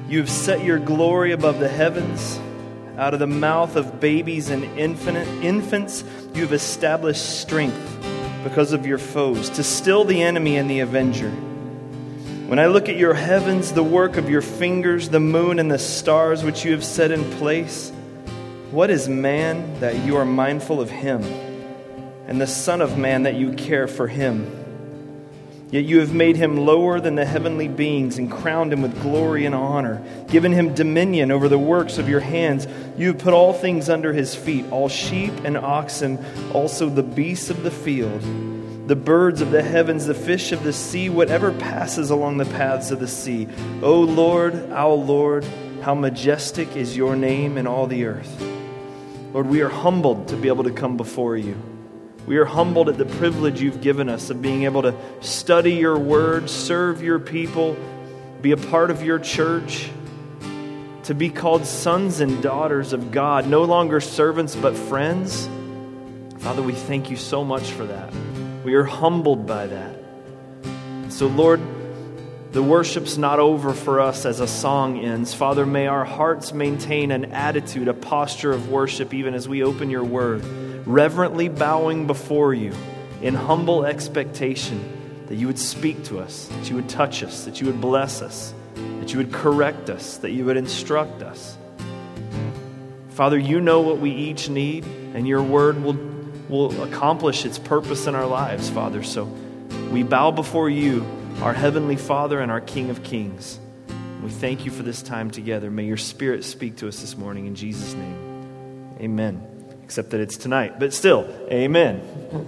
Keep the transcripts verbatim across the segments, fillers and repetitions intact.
You have set your glory above the heavens. Out of the mouth of babies and infinite infants, you have established strength because of your foes, to still the enemy and the avenger. When I look at your heavens, the work of your fingers, the moon and the stars which you have set in place, what is man that you are mindful of him, and the Son of Man that you care for him? Yet you have made him lower than the heavenly beings and crowned him with glory and honor, given him dominion over the works of your hands. You have put all things under his feet, all sheep and oxen, also the beasts of the field, the birds of the heavens, the fish of the sea, whatever passes along the paths of the sea. O Lord, our Lord, how majestic is your name in all the earth. Lord, we are humbled to be able to come before you. We are humbled at the privilege you've given us of being able to study your word, serve your people, be a part of your church, to be called sons and daughters of God, no longer servants but friends. Father, we thank you so much for that. We are humbled by that. So, Lord, the worship's not over for us as a song ends. Father, may our hearts maintain an attitude, a posture of worship even as we open your word, reverently bowing before you in humble expectation that you would speak to us, that you would touch us, that you would bless us, that you would correct us, that you would instruct us. Father, you know what we each need, and your word will, will accomplish its purpose in our lives, Father. So we bow before you, our Heavenly Father and our King of Kings. We thank you for this time together. May your Spirit speak to us this morning in Jesus' name. Amen. Except that it's tonight, but still, amen.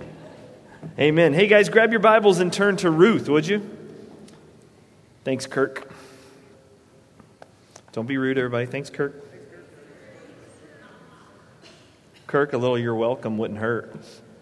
Amen. Hey guys, grab your Bibles and turn to Ruth, would you? Thanks, Kirk. Don't be rude, everybody. Thanks, Kirk. Kirk, a little you're welcome wouldn't hurt.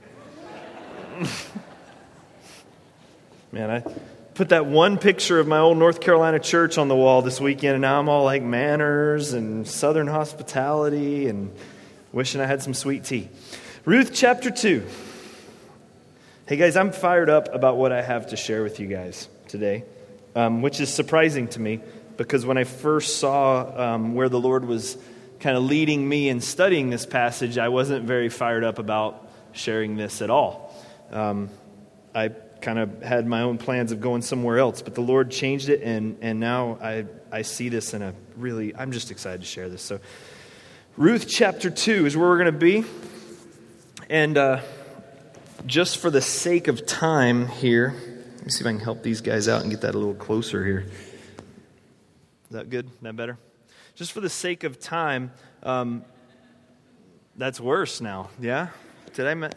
Man, I put that one picture of my old North Carolina church on the wall this weekend, and now I'm all like manners and Southern hospitality and wishing I had some sweet tea. Ruth chapter two. Hey guys, I'm fired up about what I have to share with you guys today, um, which is surprising to me because when I first saw um, where the Lord was kind of leading me in studying this passage, I wasn't very fired up about sharing this at all. Um, I kind of had my own plans of going somewhere else, but the Lord changed it, and, and now I, I see this in a really, I'm just excited to share this. So Ruth chapter two is where we're going to be. And uh, just for the sake of time here, let me see if I can help these guys out and get that a little closer here. Is that good? Is that better? Just for the sake of time, um, that's worse now. Yeah? Did I... Me-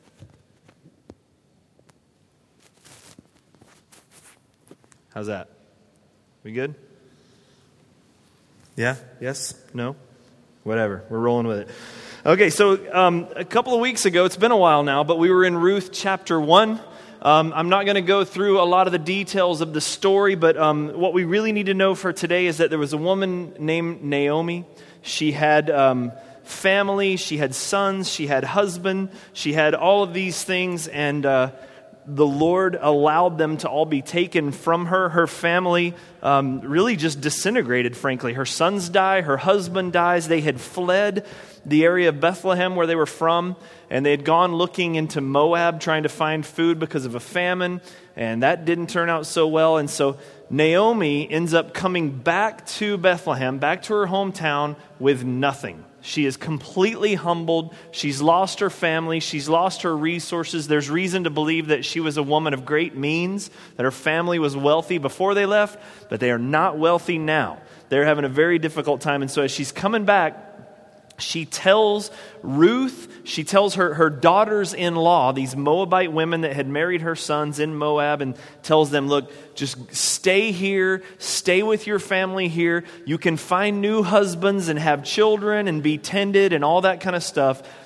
How's that? We good? Yeah? Yes? No? Whatever. We're rolling with it. Okay, so um, a couple of weeks ago, it's been a while now, but we were in Ruth chapter one. Um, I'm not going to go through a lot of the details of the story, but um, what we really need to know for today is that there was a woman named Naomi. She had um, family, she had sons, she had husband, she had all of these things, and uh, the Lord allowed them to all be taken from her. Her family um, really just disintegrated, frankly. Her sons die, her husband dies. They had fled the area of Bethlehem where they were from, and they had gone looking into Moab trying to find food because of a famine, and that didn't turn out so well. And so Naomi ends up coming back to Bethlehem, back to her hometown with nothing. She is completely humbled. She's lost her family. She's lost her resources. There's reason to believe that she was a woman of great means, that her family was wealthy before they left, but they are not wealthy now. They're having a very difficult time. And so as she's coming back, she tells Ruth, she tells her, her daughters-in-law, these Moabite women that had married her sons in Moab, and tells them, look, just stay here, stay with your family here. You can find new husbands and have children and be tended and all that kind of stuff.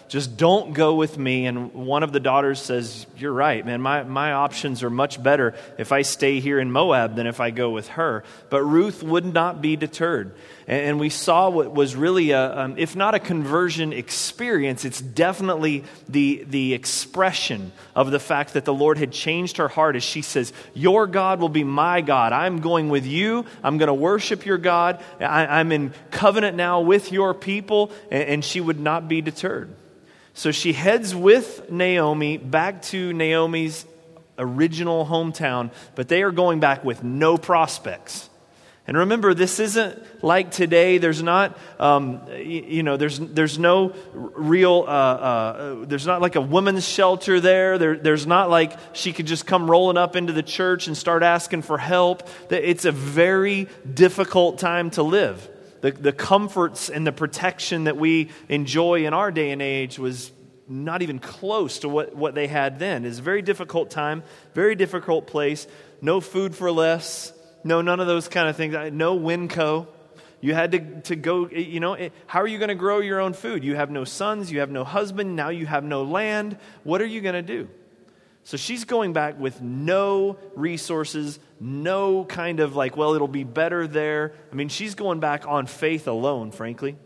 just don't go with me. And one of the daughters says, you're right, man, my, my options are much better if I stay here in Moab than if I go with her. But Ruth would not be deterred. And, and we saw what was really, a, um, if not a conversion experience, it's definitely the, the expression of the fact that the Lord had changed her heart as she says, your God will be my God. I'm going with you. I'm going to worship your God. I, I'm in covenant now with your people. And, and she would not be deterred. So she heads with Naomi back to Naomi's original hometown, but they are going back with no prospects. And remember, this isn't like today. There's not, um, you know, there's there's no real, uh, uh, there's not like a women's shelter there. there. There's not like she could just come rolling up into the church and start asking for help. It's a very difficult time to live. The, the comforts and the protection that we enjoy in our day and age was not even close to what, what they had then. It's a very difficult time, very difficult place. No food for less. No, none of those kind of things. No Winco. You had to, to go, you know, how are you going to grow your own food? You have no sons, you have no husband, now you have no land. What are you going to do? So she's going back with no resources, no kind of like, well, it'll be better there. I mean, she's going back on faith alone, frankly.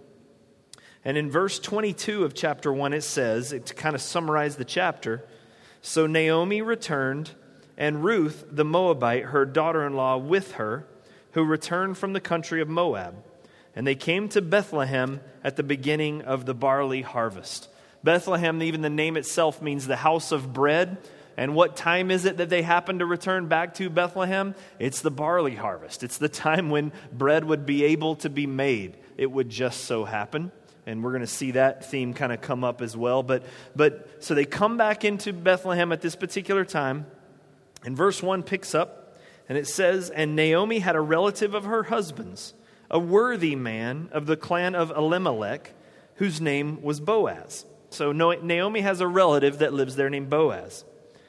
And in verse twenty-two of chapter one, it says, to kind of summarize the chapter, so Naomi returned, and Ruth, the Moabite, her daughter-in-law, with her, who returned from the country of Moab. And they came to Bethlehem at the beginning of the barley harvest. Bethlehem, even the name itself, means the house of bread. And what time is it that they happen to return back to Bethlehem? It's the barley harvest. It's the time when bread would be able to be made. It would just so happen. And we're going to see that theme kind of come up as well. But, but so they come back into Bethlehem at this particular time. And verse one picks up, and it says, and Naomi had a relative of her husband's, a worthy man of the clan of Elimelech, whose name was Boaz. So Naomi has a relative that lives there named Boaz.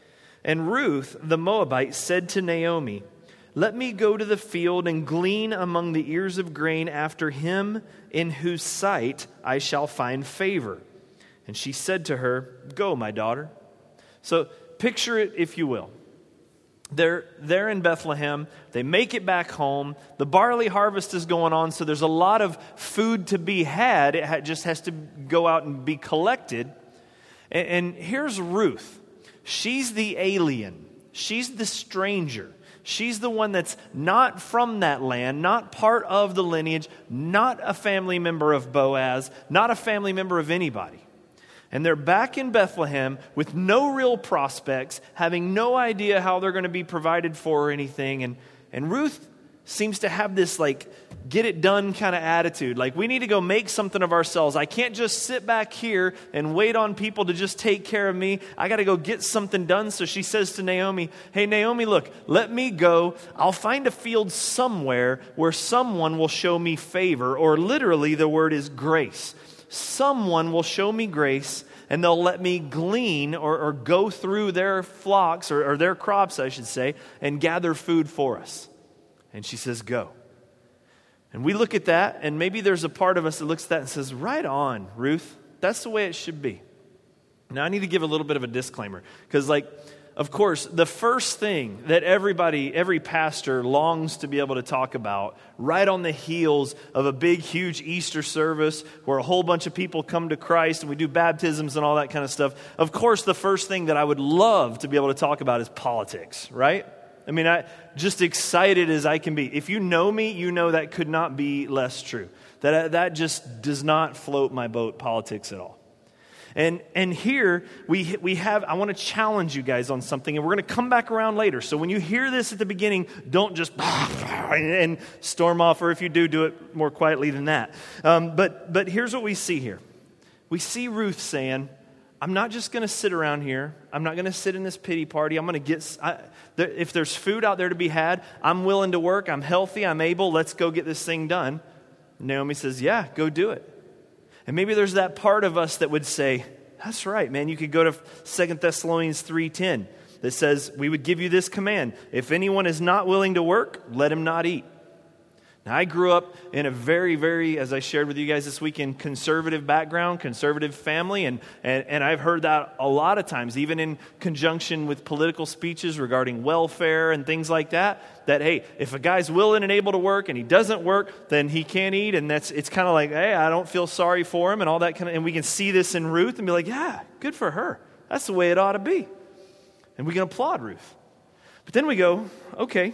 And Ruth, the Moabite, said to Naomi, let me go to the field and glean among the ears of grain after him in whose sight I shall find favor. And she said to her, go, my daughter. So picture it, if you will. They're there in Bethlehem. They make it back home. The barley harvest is going on, so there's a lot of food to be had. It just has to go out and be collected. And, and here's Ruth. She's the alien. She's the stranger. She's the one that's not from that land, not part of the lineage, not a family member of Boaz, not a family member of anybody. And they're back in Bethlehem with no real prospects, having no idea how they're going to be provided for or anything. And, and Ruth seems to have this like get it done kind of attitude. Like, we need to go make something of ourselves. I can't just sit back here and wait on people to just take care of me. I got to go get something done. So she says to Naomi, hey, Naomi, look, let me go. I'll find a field somewhere where someone will show me favor, or literally the word is grace. Someone will show me grace, and they'll let me glean or, or go through their flocks or, or their crops, I should say, and gather food for us. And she says, go. And we look at that, and maybe there's a part of us that looks at that and says, right on, Ruth. That's the way it should be. Now, I need to give a little bit of a disclaimer, because, like, of course, the first thing that everybody, every pastor longs to be able to talk about right on the heels of a big, huge Easter service where a whole bunch of people come to Christ and we do baptisms and all that kind of stuff. Of course, the first thing that I would love to be able to talk about is politics, right? I mean, I just excited as I can be. If you know me, you know that could not be less true. That that just does not float my boat, politics at all. And and here we we have, I want to challenge you guys on something, and we're going to come back around later. So when you hear this at the beginning, don't just and storm off, or if you do, do it more quietly than that. Um, but but here's what we see here. We see Ruth saying, I'm not just going to sit around here. I'm not going to sit in this pity party. I'm going to get, I, there, if there's food out there to be had, I'm willing to work. I'm healthy. I'm able. Let's go get this thing done. Naomi says, yeah, go do it. And maybe there's that part of us that would say, that's right, man. You could go to Second Thessalonians three ten that says, we would give you this command. If anyone is not willing to work, let him not eat. Now, I grew up in a very, very, as I shared with you guys this weekend, conservative background, conservative family, and, and, and I've heard that a lot of times, even in conjunction with political speeches regarding welfare and things like that, that, hey, if a guy's willing and able to work and he doesn't work, then he can't eat, and that's it's kind of like, hey, I don't feel sorry for him and all that kind of, and we can see this in Ruth and be like, yeah, good for her. That's the way it ought to be. And we can applaud Ruth. But then we go, okay,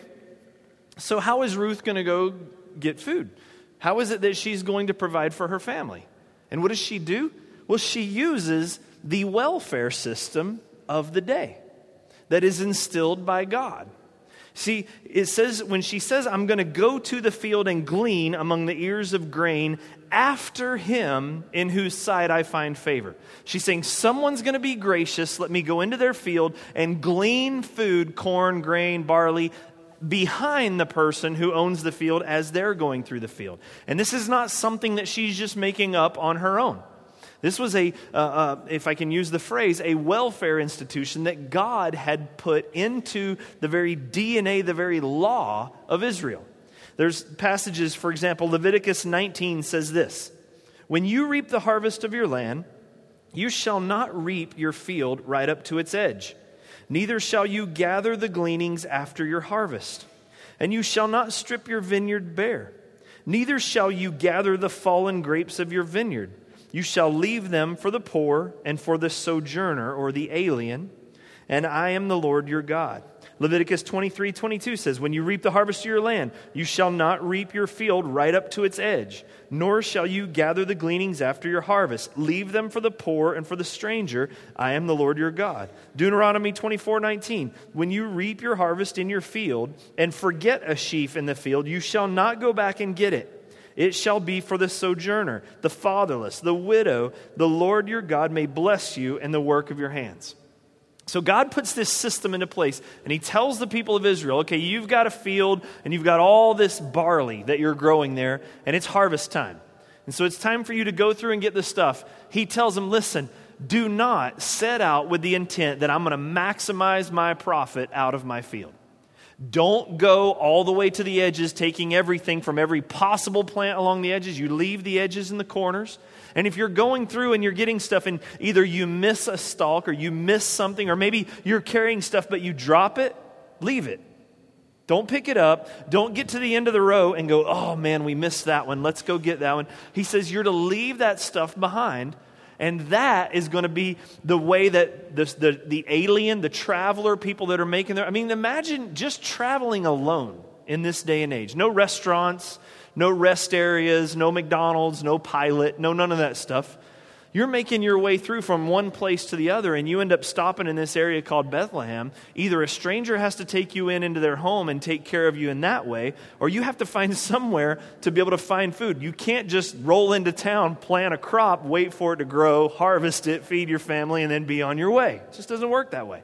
so how is Ruth going to go get food? How is it that she's going to provide for her family? And what does she do? Well, she uses the welfare system of the day that is instilled by God. See, it says, when she says, I'm going to go to the field and glean among the ears of grain after him in whose sight I find favor. She's saying, someone's going to be gracious. Let me go into their field and glean food, corn, grain, barley, behind the person who owns the field as they're going through the field. And this is not something that she's just making up on her own. This was a, uh, uh, if I can use the phrase, a welfare institution that God had put into the very D N A, the very law of Israel. There's passages, for example, Leviticus nineteen says this, when you reap the harvest of your land, you shall not reap your field right up to its edge. Neither shall you gather the gleanings after your harvest. And you shall not strip your vineyard bare. Neither shall you gather the fallen grapes of your vineyard. You shall leave them for the poor and for the sojourner or the alien. And I am the Lord your God. Leviticus twenty-three twenty-two says, when you reap the harvest of your land, you shall not reap your field right up to its edge, nor shall you gather the gleanings after your harvest. Leave them for the poor and for the stranger. I am the Lord your God. Deuteronomy twenty-four nineteen, when you reap your harvest in your field and forget a sheaf in the field, you shall not go back and get it. It shall be for the sojourner, the fatherless, the widow. The Lord your God may bless you in the work of your hands. So God puts this system into place, and he tells the people of Israel, okay, you've got a field, and you've got all this barley that you're growing there, and it's harvest time. And so it's time for you to go through and get this stuff. He tells them, listen, do not set out with the intent that I'm going to maximize my profit out of my field. Don't go all the way to the edges, taking everything from every possible plant along the edges. You leave the edges and the corners. And if you're going through and you're getting stuff and either you miss a stalk or you miss something, or maybe you're carrying stuff but you drop it, leave it. Don't pick it up. Don't get to the end of the row and go, oh man, we missed that one. Let's go get that one. He says you're to leave that stuff behind. And that is going to be the way that this, the, the alien, the traveler, people that are making their... I mean, imagine just traveling alone in this day and age. No restaurants, no rest areas, no McDonald's, no Pilot, no none of that stuff. You're making your way through from one place to the other, and you end up stopping in this area called Bethlehem. Either a stranger has to take you in into their home and take care of you in that way, or you have to find somewhere to be able to find food. You can't just roll into town, plant a crop, wait for it to grow, harvest it, feed your family, and then be on your way. It just doesn't work that way.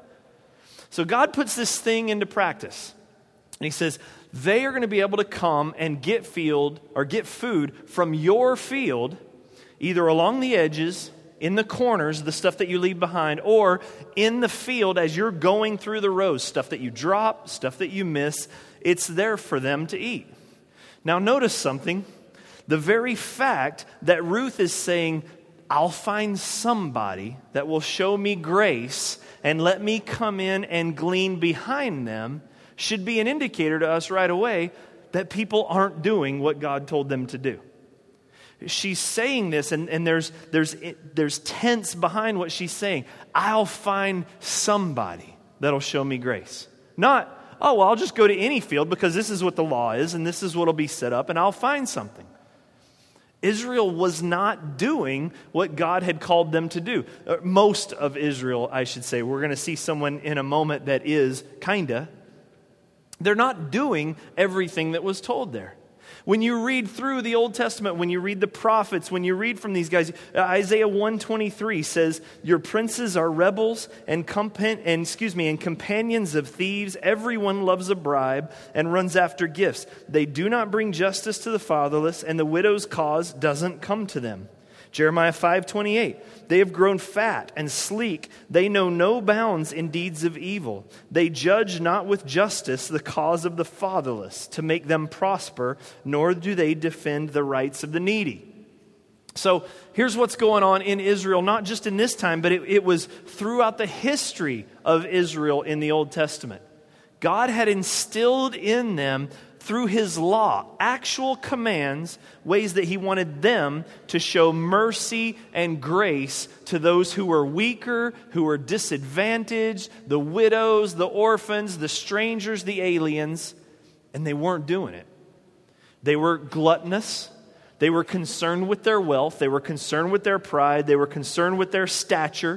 So God puts this thing into practice. And he says, they are going to be able to come and get field or get food from your field, either along the edges, in the corners, the stuff that you leave behind, or in the field as you're going through the rows, stuff that you drop, stuff that you miss. It's there for them to eat. Now notice something. The very fact that Ruth is saying, I'll find somebody that will show me grace and let me come in and glean behind them should be an indicator to us right away that people aren't doing what God told them to do. She's saying this, and, and there's, there's, there's tense behind what she's saying. I'll find somebody that'll show me grace. Not, oh, well, I'll just go to any field because this is what the law is, and this is what will be set up, and I'll find something. Israel was not doing what God had called them to do. Most of Israel, I should say. We're going to see someone in a moment that is, kinda. They're not doing everything that was told there. When you read through the Old Testament, when you read the prophets, when you read from these guys, Isaiah one twenty-three says, your princes are rebels and, compa- and, excuse me, and companions of thieves. Everyone loves a bribe and runs after gifts. They do not bring justice to the fatherless, and the widow's cause doesn't come to them. Jeremiah five twenty-eight, they have grown fat and sleek. They know no bounds in deeds of evil. They judge not with justice the cause of the fatherless to make them prosper, nor do they defend the rights of the needy. So here's what's going on in Israel, not just in this time, but it, it was throughout the history of Israel in the Old Testament. God had instilled in them through his law, actual commands, ways that he wanted them to show mercy and grace to those who were weaker, who were disadvantaged, the widows, the orphans, the strangers, the aliens, and they weren't doing it. They were gluttonous. They were concerned with their wealth. They were concerned with their pride. They were concerned with their stature.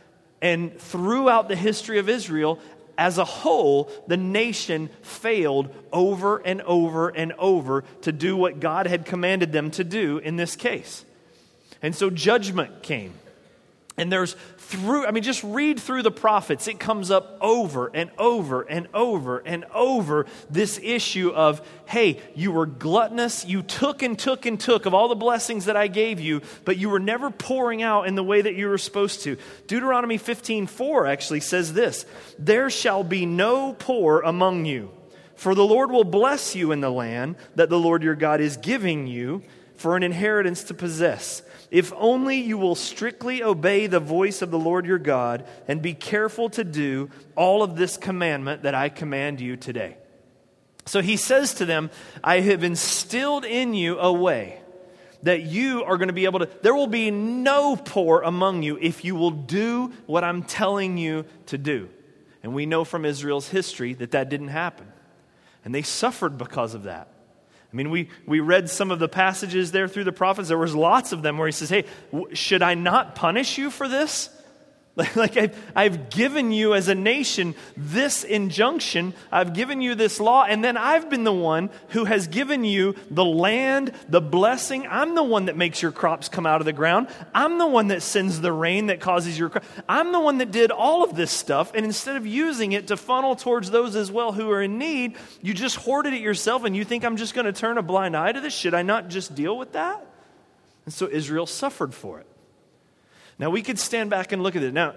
And throughout the history of Israel, as a whole, the nation failed over and over and over to do what God had commanded them to do in this case. And so judgment came. And there's through, I mean, just read through the prophets. It comes up over and over and over and over this issue of, hey, you were gluttonous. You took and took and took of all the blessings that I gave you, but you were never pouring out in the way that you were supposed to. Deuteronomy fifteen four actually says this, there shall be no poor among you, for the Lord will bless you in the land that the Lord your God is giving you for an inheritance to possess. If only you will strictly obey the voice of the Lord your God and be careful to do all of this commandment that I command you today. So he says to them, I have instilled in you a way that you are going to be able to, there will be no poor among you if you will do what I'm telling you to do. And we know from Israel's history that that didn't happen. And they suffered because of that. I mean, we, we read some of the passages there through the prophets. There was lots of them where he says, hey, w- should I not punish you for this? Like, like I've, I've given you as a nation this injunction. I've given you this law. And then I've been the one who has given you the land, the blessing. I'm the one that makes your crops come out of the ground. I'm the one that sends the rain that causes your crop. I'm the one that did all of this stuff. And instead of using it to funnel towards those as well who are in need, you just hoarded it yourself and you think I'm just going to turn a blind eye to this? Should I not just deal with that? And so Israel suffered for it. Now, we could stand back and look at it. Now,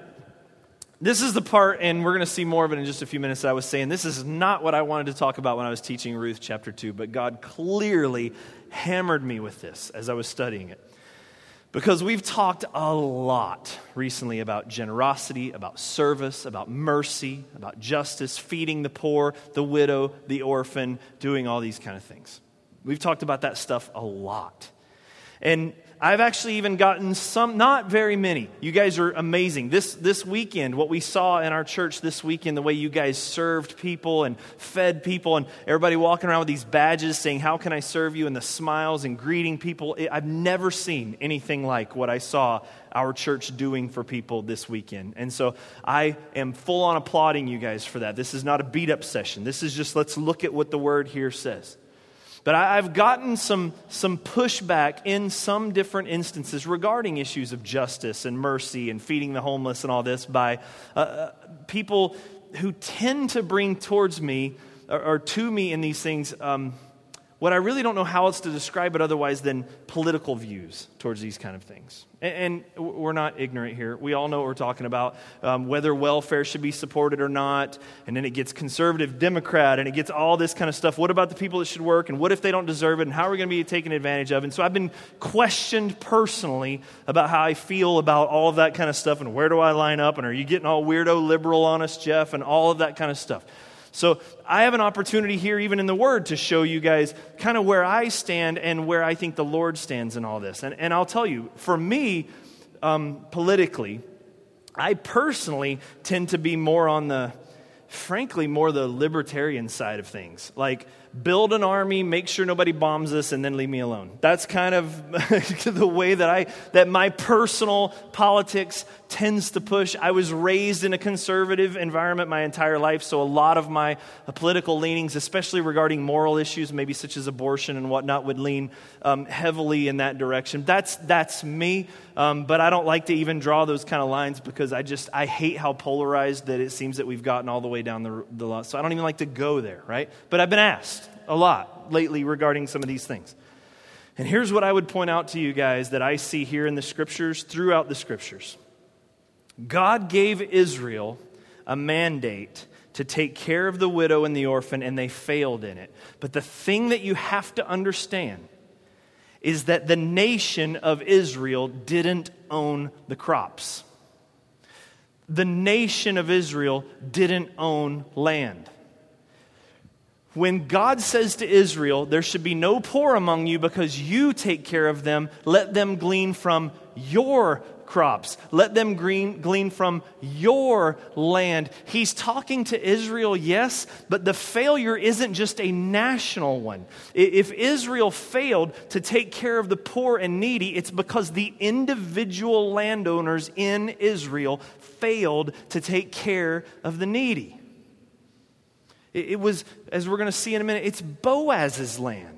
this is the part, and we're going to see more of it in just a few minutes, that I was saying, this is not what I wanted to talk about when I was teaching Ruth chapter two, but God clearly hammered me with this as I was studying it. Because we've talked a lot recently about generosity, about service, about mercy, about justice, feeding the poor, the widow, the orphan, doing all these kind of things. We've talked about that stuff a lot. And I've actually even gotten some, not very many. You guys are amazing. This this weekend, what we saw in our church this weekend, the way you guys served people and fed people and everybody walking around with these badges saying, how can I serve you? And the smiles and greeting people. I've never seen anything like what I saw our church doing for people this weekend. And so I am full on applauding you guys for that. This is not a beat up session. This is just, let's look at what the word here says. But I've gotten some, some pushback in some different instances regarding issues of justice and mercy and feeding the homeless and all this by uh, people who tend to bring towards me or, or to me in these things um, what I really don't know how else to describe it otherwise than political views towards these kind of things. And, and we're not ignorant here. We all know what we're talking about, um, whether welfare should be supported or not. And then it gets conservative Democrat and it gets all this kind of stuff. What about the people that should work? And what if they don't deserve it? And how are we going to be taken advantage of? And so I've been questioned personally about how I feel about all of that kind of stuff. And where do I line up? And are you getting all weirdo liberal on us, Jeff? And all of that kind of stuff. So I have an opportunity here, even in the Word, to show you guys kind of where I stand and where I think the Lord stands in all this. And, and I'll tell you, for me, um, politically, I personally tend to be more on the, frankly, more the libertarian side of things. Like, build an army, make sure nobody bombs us, and then leave me alone. That's kind of the way that I that my personal politics tends to push. I was raised in a conservative environment my entire life, so a lot of my uh, political leanings, especially regarding moral issues, maybe such as abortion and whatnot, would lean um, heavily in that direction. That's that's me, um, but I don't like to even draw those kind of lines because I just I hate how polarized that it seems that we've gotten all the way down the the line. So I don't even like to go there, right? But I've been asked a lot lately regarding some of these things. And here's what I would point out to you guys that I see here in the Scriptures, throughout the Scriptures. God gave Israel a mandate to take care of the widow and the orphan, and they failed in it. But the thing that you have to understand is that the nation of Israel didn't own the crops. The nation of Israel didn't own land. When God says to Israel, there should be no poor among you because you take care of them, let them glean from your crops. Let them glean, glean from your land. He's talking to Israel, yes, but the failure isn't just a national one. If Israel failed to take care of the poor and needy, it's because the individual landowners in Israel failed to take care of the needy. It was, as we're going to see in a minute, it's Boaz's land.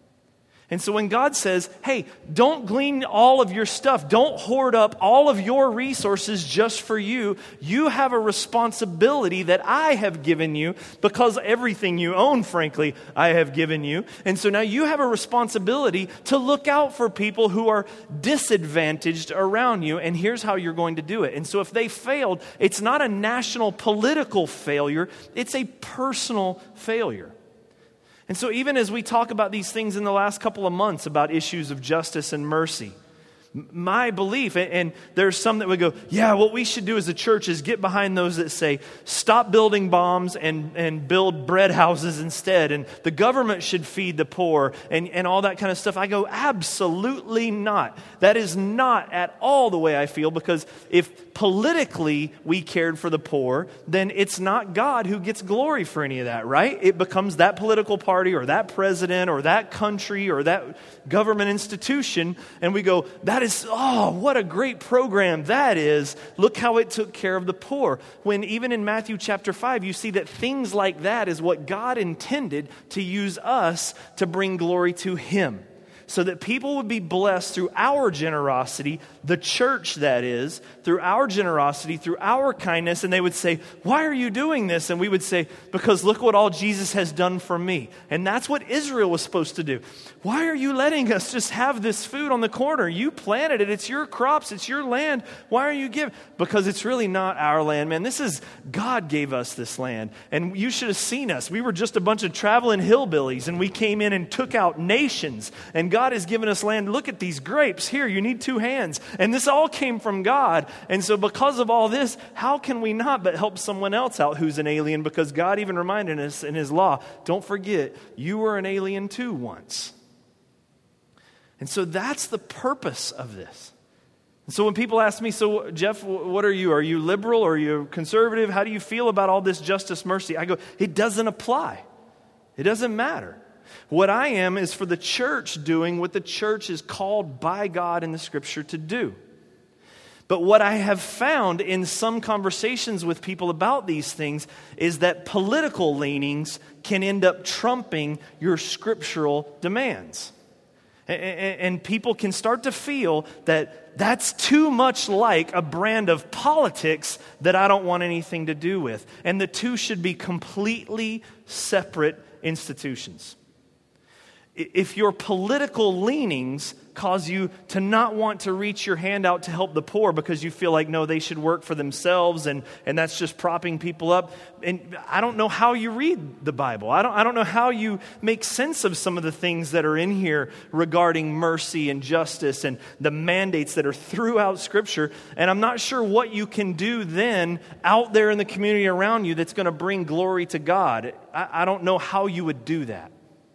And so when God says, hey, don't glean all of your stuff, don't hoard up all of your resources just for you, you have a responsibility that I have given you because everything you own, frankly, I have given you. And so now you have a responsibility to look out for people who are disadvantaged around you, and here's how you're going to do it. And so if they failed, it's not a national political failure, it's a personal failure. And so even as we talk about these things in the last couple of months about issues of justice and mercy, my belief, and there's some that would go, yeah, what we should do as a church is get behind those that say, stop building bombs and, and build bread houses instead, and the government should feed the poor, and, and all that kind of stuff. I go, absolutely not. That is not at all the way I feel, because if politically we cared for the poor, then it's not God who gets glory for any of that, right? It becomes that political party or that president or that country or that government institution, and we go, that is, oh, what a great program that is. Look how it took care of the poor. When even in Matthew chapter five, you see that things like that is what God intended to use us to bring glory to Him, so that people would be blessed through our generosity, the church that is, through our generosity, through our kindness, and they would say, why are you doing this? And we would say, because look what all Jesus has done for me. And that's what Israel was supposed to do. Why are you letting us just have this food on the corner? You planted it. It's your crops. It's your land. Why are you giving? Because it's really not our land, man. This is, God gave us this land. And you should have seen us. We were just a bunch of traveling hillbillies, and we came in and took out nations. And God has given us land. Look at these grapes. Here, you need two hands. And this all came from God. And so because of all this, how can we not but help someone else out who's an alien? Because God even reminded us in His law, don't forget, you were an alien too once. And so that's the purpose of this. And so when people ask me, so Jeff, what are you? Are you liberal? Or are you conservative? How do you feel about all this justice, mercy? I go, it doesn't apply. It doesn't matter. What I am is for the church doing what the church is called by God in the Scripture to do. But what I have found in some conversations with people about these things is that political leanings can end up trumping your scriptural demands. And people can start to feel that that's too much like a brand of politics that I don't want anything to do with. And the two should be completely separate institutions. If your political leanings cause you to not want to reach your hand out to help the poor because you feel like, no, they should work for themselves, and, and that's just propping people up. And I don't know how you read the Bible. I don't, I don't know how you make sense of some of the things that are in here regarding mercy and justice and the mandates that are throughout Scripture. And I'm not sure what you can do then out there in the community around you that's going to bring glory to God. I, I don't know how you would do that.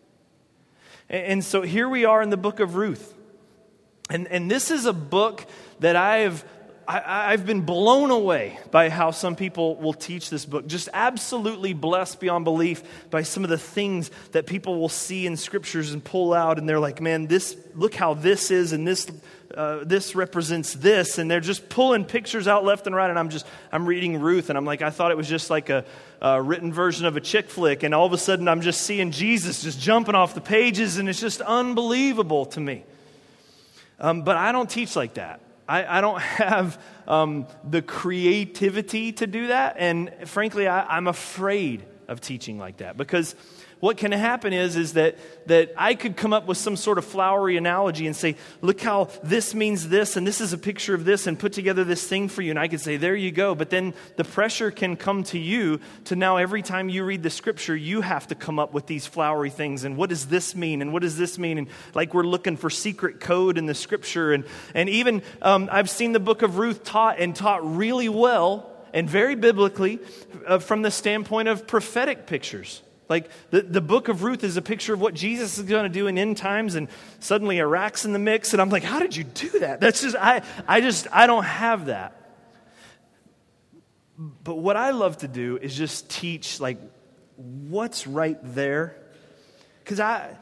And so here we are in the book of Ruth. And, and this is a book that I've, I, I've been blown away by how some people will teach this book. Just absolutely blessed beyond belief by some of the things that people will see in scriptures and pull out. And they're like, man, this, look how this is, and this uh, this represents this. And they're just pulling pictures out left and right. And I'm just, I'm reading Ruth, and I'm like, I thought it was just like a, a written version of a chick flick. And all of a sudden I'm just seeing Jesus just jumping off the pages, and it's just unbelievable to me. Um, but I don't teach like that. I, I don't have um, the creativity to do that. And frankly, I, I'm afraid of teaching like that. Because what can happen is, is that, that I could come up with some sort of flowery analogy and say, look how this means this, and this is a picture of this, and put together this thing for you. And I could say, there you go. But then the pressure can come to you to now every time you read the scripture, you have to come up with these flowery things. And what does this mean? And what does this mean? And like we're looking for secret code in the scripture. And, and even um, I've seen the book of Ruth taught and taught really well and very biblically uh, from the standpoint of prophetic pictures. Like the, the book of Ruth is a picture of what Jesus is going to do in end times, and suddenly Iraq's in the mix, and I'm like, how did you do that? That's just, I, I just, I don't have that. But what I love to do is just teach, like, what's right there. Because I,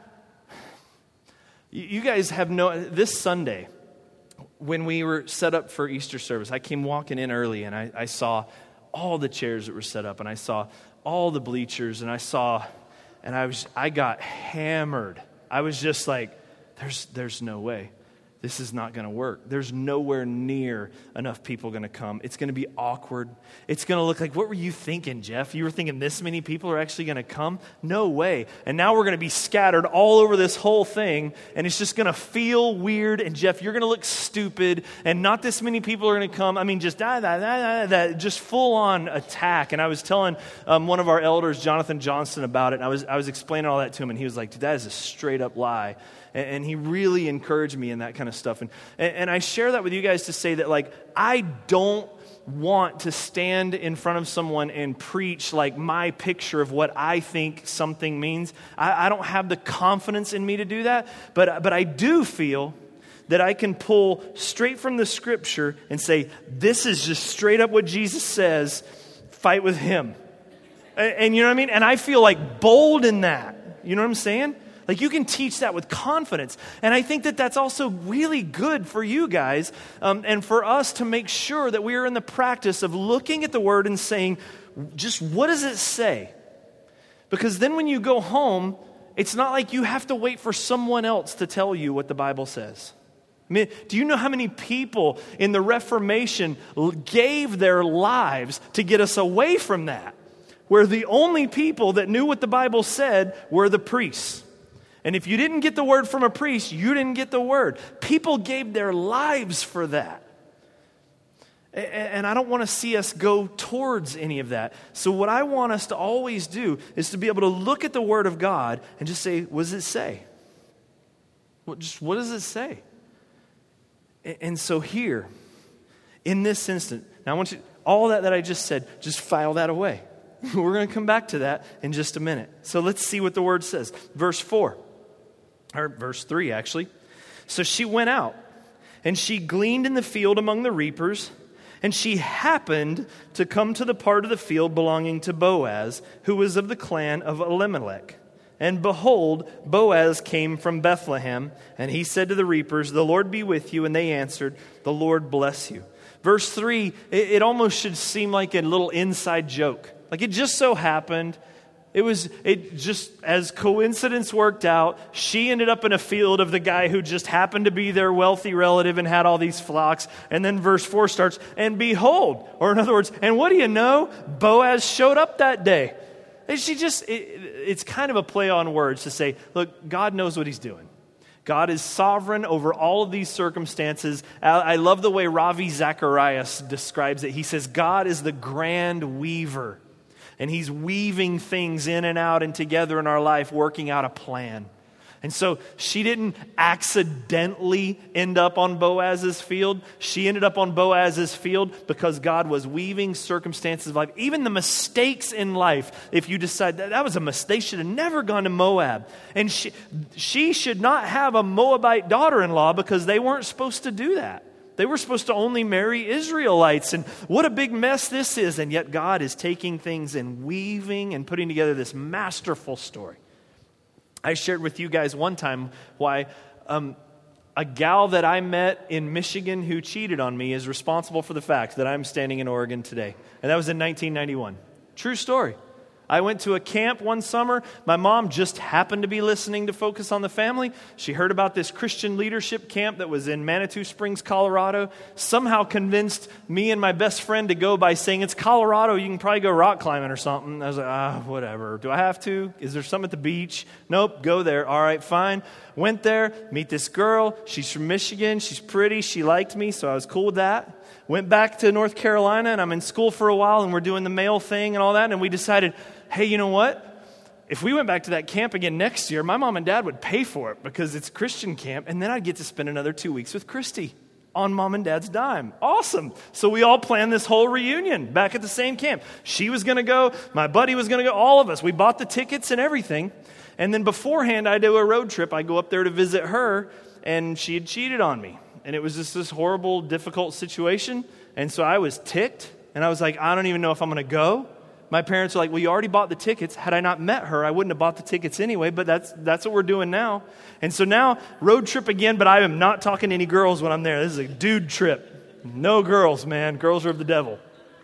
you guys have no, this Sunday, when we were set up for Easter service, I came walking in early, and I, I saw all the chairs that were set up, and I saw all the bleachers, and I saw, and I was, I got hammered. I was just like, there's, there's no way. This is not going to work. There's nowhere near enough people going to come. It's going to be awkward. It's going to look like, what were you thinking, Jeff? You were thinking this many people are actually going to come? No way. And now we're going to be scattered all over this whole thing, and it's just going to feel weird. And Jeff, you're going to look stupid, and not this many people are going to come. I mean, just that, that, that, that, just full-on attack. And I was telling um, one of our elders, Jonathan Johnston, about it, and I was I was explaining all that to him, and he was like, dude, that is a straight-up lie. And he really encouraged me in that kind of stuff. And, and I share that with you guys to say that, like, I don't want to stand in front of someone and preach, like, my picture of what I think something means. I, I don't have the confidence in me to do that. But, but I do feel that I can pull straight from the scripture and say, this is just straight up what Jesus says, fight with him. And, and you know what I mean? And I feel, like, bold in that. You know what I'm saying? Like, you can teach that with confidence. And I think that that's also really good for you guys um, and for us to make sure that we are in the practice of looking at the Word and saying, just what does it say? Because then when you go home, it's not like you have to wait for someone else to tell you what the Bible says. I mean, do you know how many people in the Reformation gave their lives to get us away from that? Where the only people that knew what the Bible said were the priests. And if you didn't get the word from a priest, you didn't get the word. People gave their lives for that. And I don't want to see us go towards any of that. So what I want us to always do is to be able to look at the Word of God and just say, what does it say? What, just what does it say? And so here, in this instant, now I want you, all that that I just said, just file that away. We're going to come back to that in just a minute. So let's see what the Word says. Verse four. Or verse three, actually. So she went out, and she gleaned in the field among the reapers, and she happened to come to the part of the field belonging to Boaz, who was of the clan of Elimelech. And behold, Boaz came from Bethlehem, and he said to the reapers, the Lord be with you. And they answered, the Lord bless you. Verse three, it, it almost should seem like a little inside joke. Like it just so happened. It was, it just, as coincidence worked out, she ended up in a field of the guy who just happened to be their wealthy relative and had all these flocks. And then verse four starts, and behold, or in other words, and what do you know? Boaz showed up that day. And she just, it, it's kind of a play on words to say, look, God knows what he's doing. God is sovereign over all of these circumstances. I love the way Ravi Zacharias describes it. He says, God is the grand weaver. And he's weaving things in and out and together in our life, working out a plan. And so she didn't accidentally end up on Boaz's field. She ended up on Boaz's field because God was weaving circumstances of life. Even the mistakes in life, if you decide that that was a mistake, they should have never gone to Moab. And she, she should not have a Moabite daughter-in-law because they weren't supposed to do that. They were supposed to only marry Israelites, and what a big mess this is. And yet God is taking things and weaving and putting together this masterful story. I shared with you guys one time why um, a gal that I met in Michigan who cheated on me is responsible for the fact that I'm standing in Oregon today. And that was in nineteen ninety-one. True story. I went to a camp one summer. My mom just happened to be listening to Focus on the Family. She heard about this Christian leadership camp that was in Manitou Springs, Colorado. Somehow convinced me and my best friend to go by saying, it's Colorado, you can probably go rock climbing or something. I was like, ah, whatever. Do I have to? Is there some at the beach? Nope, go there. All right, fine. Went there, meet this girl. She's from Michigan. She's pretty. She liked me, so I was cool with that. Went back to North Carolina, and I'm in school for a while, and we're doing the mail thing and all that, and we decided, hey, you know what? If we went back to that camp again next year, my mom and dad would pay for it because it's Christian camp, and then I'd get to spend another two weeks with Christy on mom and dad's dime. Awesome. So we all planned this whole reunion back at the same camp. She was going to go. My buddy was going to go. All of us. We bought the tickets and everything. And then beforehand, I do a road trip. I go up there to visit her, and she had cheated on me. And it was just this horrible, difficult situation. And so I was ticked, and I was like, I don't even know if I'm going to go. My parents are like, well, you already bought the tickets. Had I not met her, I wouldn't have bought the tickets anyway, but that's that's what we're doing now. And so now, road trip again, but I am not talking to any girls when I'm there. This is a dude trip. No girls, man. Girls are of the devil.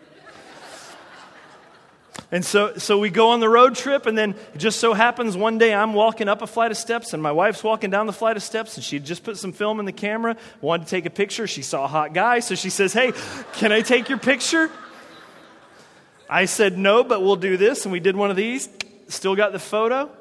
And so so we go on the road trip, and then it just so happens one day I'm walking up a flight of steps, and my wife's walking down the flight of steps, and she had just put some film in the camera, wanted to take a picture. She saw a hot guy, so she says, hey, can I take your picture? I said, no, but we'll do this, and we did one of these. Still got the photo.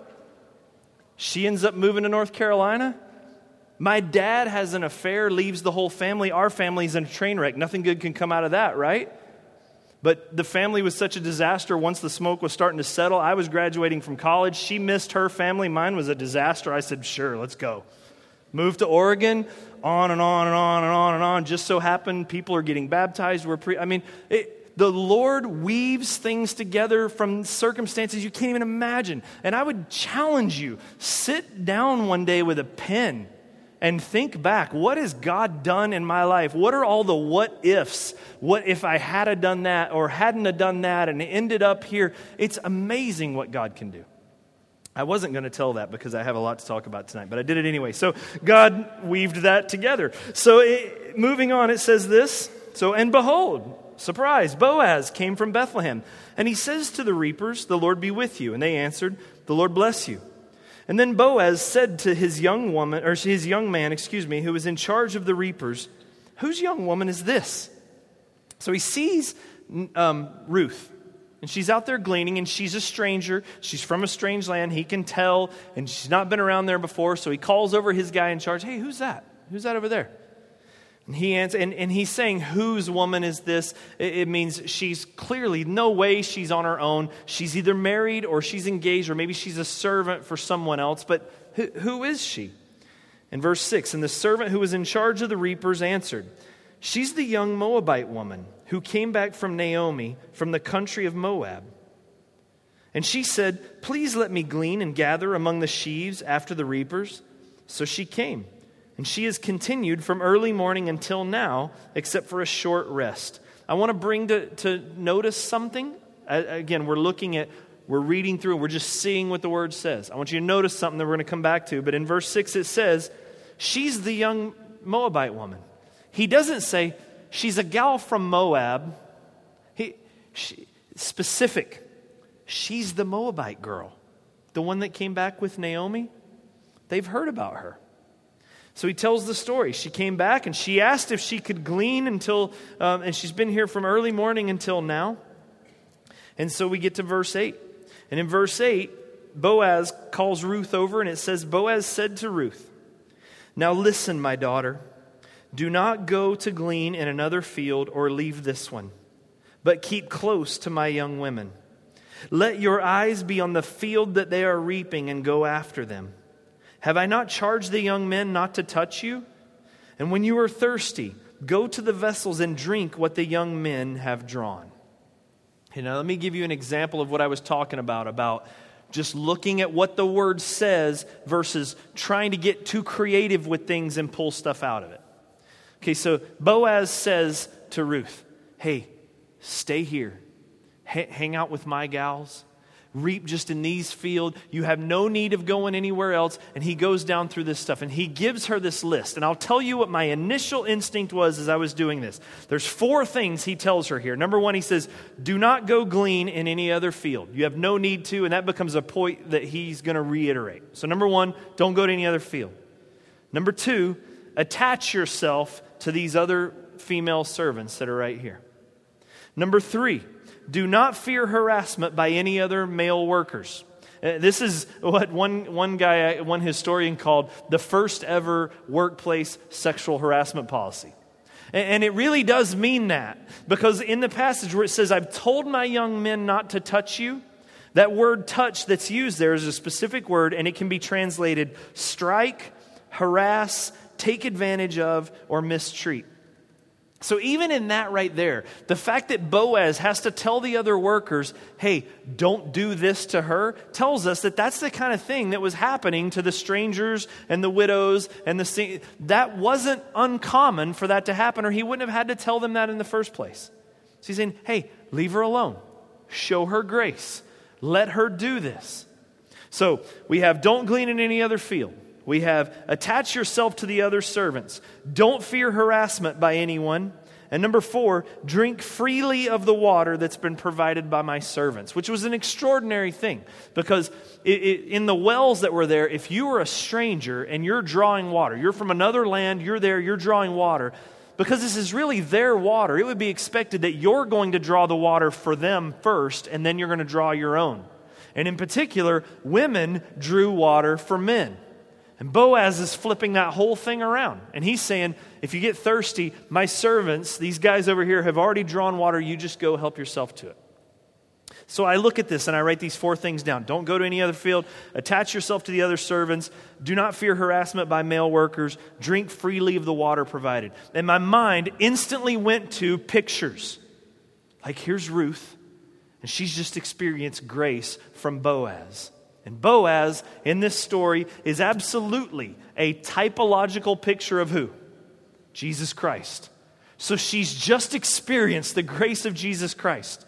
She ends up moving to North Carolina. My dad has an affair, leaves the whole family. Our family's in a train wreck. Nothing good can come out of that, right? But the family was such a disaster once the smoke was starting to settle. I was graduating from college. She missed her family. Mine was a disaster. I said, sure, let's go. Moved to Oregon, on and on and on and on and on. Just so happened people are getting baptized. We're pre- I mean, it, the Lord weaves things together from circumstances you can't even imagine. And I would challenge you, sit down one day with a pen and think back, what has God done in my life? What are all the what ifs? What if I had have done that or hadn't have done that and ended up here? It's amazing what God can do. I wasn't going to tell that because I have a lot to talk about tonight, but I did it anyway. So God weaved that together. So it, moving on, it says this. So, and behold, surprise, Boaz came from Bethlehem. And he says to the reapers, the Lord be with you. And they answered, the Lord bless you. And then Boaz said to his young woman, or his young man, excuse me, who was in charge of the reapers, whose young woman is this? So he sees um, Ruth, and she's out there gleaning, and she's a stranger. She's from a strange land. He can tell, and she's not been around there before. So he calls over his guy in charge. Hey, who's that? Who's that over there? And he answers, and, and he's saying, whose woman is this? It, it means she's clearly, no way she's on her own. She's either married or she's engaged, or maybe she's a servant for someone else. But who, who is she? In verse six, and the servant who was in charge of the reapers answered, she's the young Moabite woman who came back from Naomi from the country of Moab. And she said, please let me glean and gather among the sheaves after the reapers. So she came. And she has continued from early morning until now, except for a short rest. I want to bring to, to notice something. Uh, again, we're looking at, we're reading through, we're just seeing what the word says. I want you to notice something that we're going to come back to. But in verse six it says, she's the young Moabite woman. He doesn't say, she's a gal from Moab. He, she, specific. She's the Moabite girl. The one that came back with Naomi. They've heard about her. So he tells the story. She came back and she asked if she could glean until, um, and she's been here from early morning until now. And so we get to verse eight. And in verse eight, Boaz calls Ruth over, and it says, Boaz said to Ruth, now listen, my daughter, do not go to glean in another field or leave this one, but keep close to my young women. Let your eyes be on the field that they are reaping and go after them. Have I not charged the young men not to touch you? And when you are thirsty, go to the vessels and drink what the young men have drawn. Okay, now let me give you an example of what I was talking about, about just looking at what the word says versus trying to get too creative with things and pull stuff out of it. Okay, so Boaz says to Ruth, hey, stay here. H- hang out with my gals. reap just in these fields. You have no need of going anywhere else. And he goes down through this stuff and he gives her this list. And I'll tell you what my initial instinct was as I was doing this. There's four things he tells her here. Number one, he says, do not go glean in any other field. You have no need to, and that becomes a point that he's going to reiterate. So number one, don't go to any other field. Number two, attach yourself to these other female servants that are right here. Number three, do not fear harassment by any other male workers. Uh, this is what one, one guy, one historian called the first ever workplace sexual harassment policy. And, and it really does mean that, because in the passage where it says, I've told my young men not to touch you, that word touch that's used there is a specific word, and it can be translated strike, harass, take advantage of, or mistreat. So even in that right there, the fact that Boaz has to tell the other workers, hey, don't do this to her, tells us that that's the kind of thing that was happening to the strangers and the widows. and the That wasn't uncommon for that to happen, or he wouldn't have had to tell them that in the first place. So he's saying, hey, leave her alone. Show her grace. Let her do this. So we have don't glean in any other field. We have attach yourself to the other servants. Don't fear harassment by anyone. And number four, drink freely of the water that's been provided by my servants, which was an extraordinary thing, because it, it, in the wells that were there, if you were a stranger and you're drawing water, you're from another land, you're there, you're drawing water, because this is really their water, it would be expected that you're going to draw the water for them first, and then you're going to draw your own. And in particular, women drew water for men. And Boaz is flipping that whole thing around. And he's saying, if you get thirsty, my servants, these guys over here have already drawn water. You just go help yourself to it. So I look at this and I write these four things down. Don't go to any other field. Attach yourself to the other servants. Do not fear harassment by male workers. Drink freely of the water provided. And my mind instantly went to pictures. Like here's Ruth, and she's just experienced grace from Boaz. And Boaz, in this story, is absolutely a typological picture of who? Jesus Christ. So she's just experienced the grace of Jesus Christ.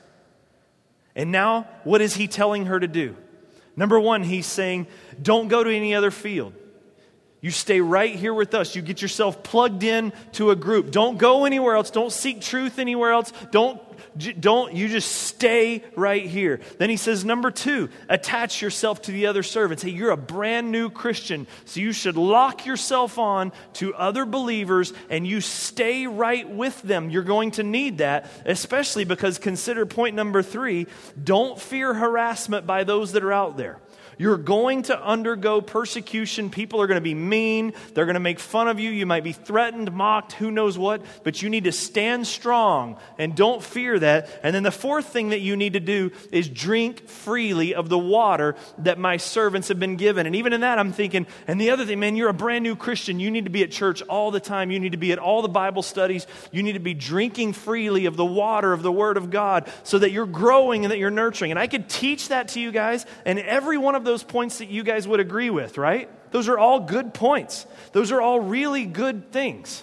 And now, what is he telling her to do? Number one, he's saying, don't go to any other field. You stay right here with us. You get yourself plugged in to a group. Don't go anywhere else. Don't seek truth anywhere else. Don't, don't, you just stay right here. Then he says, number two, attach yourself to the other servants. Hey, you're a brand new Christian, so you should lock yourself on to other believers and you stay right with them. You're going to need that, especially because consider point number three, don't fear harassment by those that are out there. You're going to undergo persecution. People are going to be mean. They're going to make fun of you. You might be threatened, mocked, who knows what. But you need to stand strong and don't fear that. And then the fourth thing that you need to do is drink freely of the water that my servants have been given. And even in that, I'm thinking, and the other thing, man, you're a brand new Christian. You need to be at church all the time. You need to be at all the Bible studies. You need to be drinking freely of the water of the Word of God so that you're growing and that you're nurturing. And I could teach that to you guys, and every one of those those points that you guys would agree with, right? Those are all good points. Those are all really good things.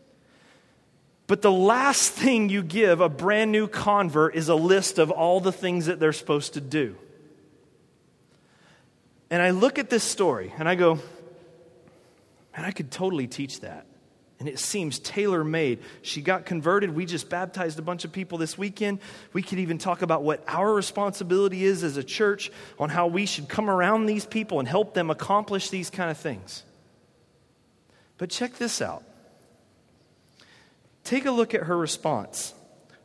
But the last thing you give a brand new convert is a list of all the things that they're supposed to do. And I look at this story and I go, man, I could totally teach that. And it seems tailor-made. She got converted. We just baptized a bunch of people this weekend. We could even talk about what our responsibility is as a church on how we should come around these people and help them accomplish these kind of things. But check this out. Take a look at her response.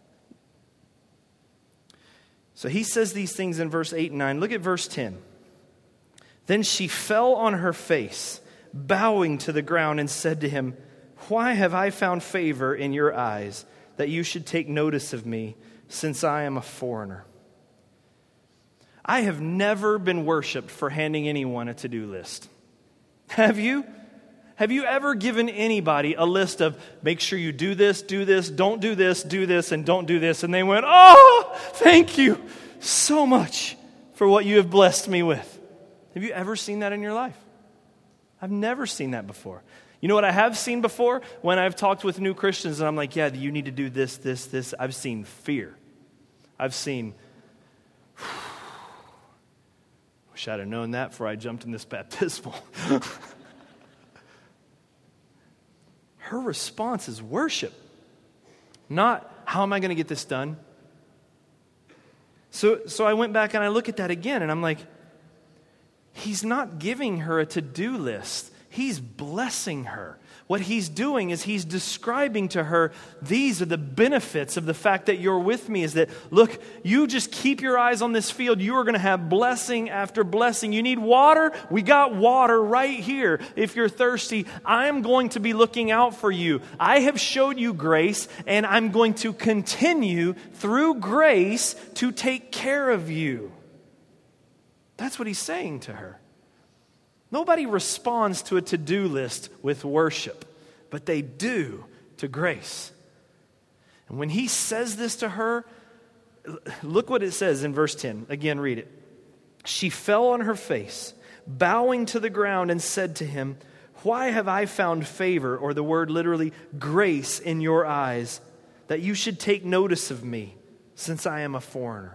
So he says these things in verse eight and nine. Look at verse ten. Then she fell on her face, bowing to the ground, and said to him, why have I found favor in your eyes that you should take notice of me, since I am a foreigner? I have never been worshiped for handing anyone a to-do list. Have you? Have you ever given anybody a list of make sure you do this, do this, don't do this, do this, and don't do this, and they went, oh, thank you so much for what you have blessed me with? Have you ever seen that in your life? I've never seen that before. You know what I have seen before? When I've talked with new Christians and I'm like, yeah, you need to do this, this, this. I've seen fear. I've seen, Wish I'd have known that before I jumped in this baptismal. Her response is worship, not how am I going to get this done? So, so I went back and I look at that again and I'm like, he's not giving her a to-do list. He's blessing her. What he's doing is he's describing to her, these are the benefits of the fact that you're with me, is that, look, you just keep your eyes on this field. You are going to have blessing after blessing. You need water? We got water right here. If you're thirsty, I'm going to be looking out for you. I have showed you grace, and I'm going to continue through grace to take care of you. That's what he's saying to her. Nobody responds to a to-do list with worship, but they do to grace. And when he says this to her, look what it says in verse ten. Again, read it. She fell on her face, bowing to the ground, and said to him, "Why have I found favor," or the word literally, grace, in your eyes, that you should take notice of me, since I am a foreigner?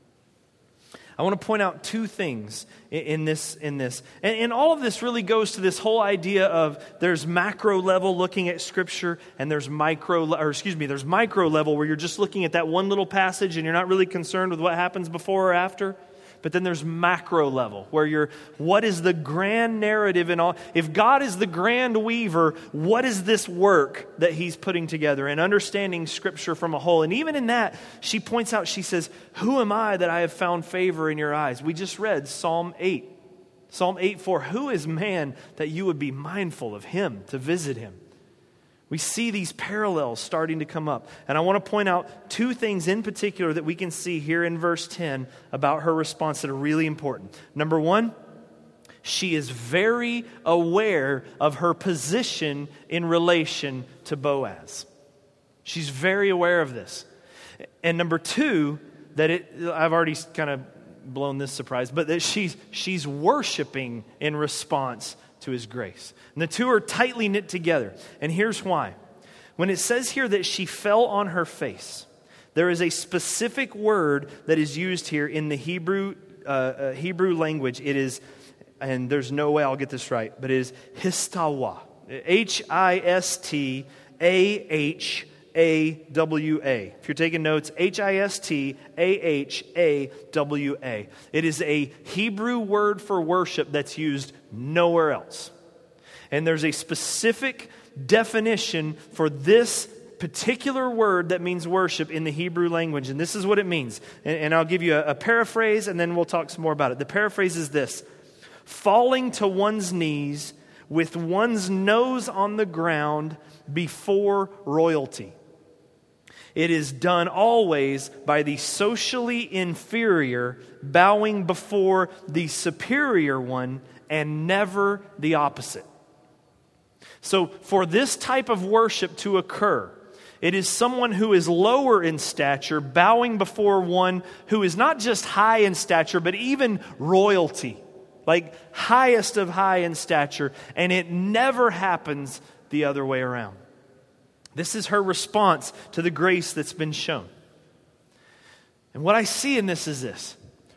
I want to point out two things in this. In this, and, and all of this really goes to this whole idea of there's macro level looking at Scripture, and there's micro, or excuse me, there's micro level where you're just looking at that one little passage and you're not really concerned with what happens before or after. But then there's macro level where you're, what is the grand narrative and all? If God is the grand weaver, what is this work that he's putting together and understanding Scripture from a whole? And even in that, she points out, she says, who am I that I have found favor in your eyes? We just read Psalm eight. Psalm eight four, who is man that you would be mindful of him to visit him? We see these parallels starting to come up. And I want to point out two things in particular that we can see here in verse ten about her response that are really important. Number one, she is very aware of her position in relation to Boaz. She's very aware of this. And number two, that it, I've already kind of blown this surprise, but that she's, she's worshiping in response to his grace. And the two are tightly knit together. And here's why. When it says here that she fell on her face, there is a specific word that is used here in the Hebrew uh, uh, Hebrew language. It is, and there's no way I'll get this right, but it is histawa. H I S T A H A W A. If you're taking notes, H I S T A H A W A. It is a Hebrew word for worship that's used nowhere else. And there's a specific definition for this particular word that means worship in the Hebrew language. And this is what it means. And, and I'll give you a, a paraphrase and then we'll talk some more about it. The paraphrase is this: falling to one's knees with one's nose on the ground before royalty. It is done always by the socially inferior bowing before the superior one, and never the opposite. So for this type of worship to occur, it is someone who is lower in stature bowing before one who is not just high in stature, but even royalty, like highest of high in stature, and it never happens the other way around. This is her response to the grace that's been shown. And what I see in this is this.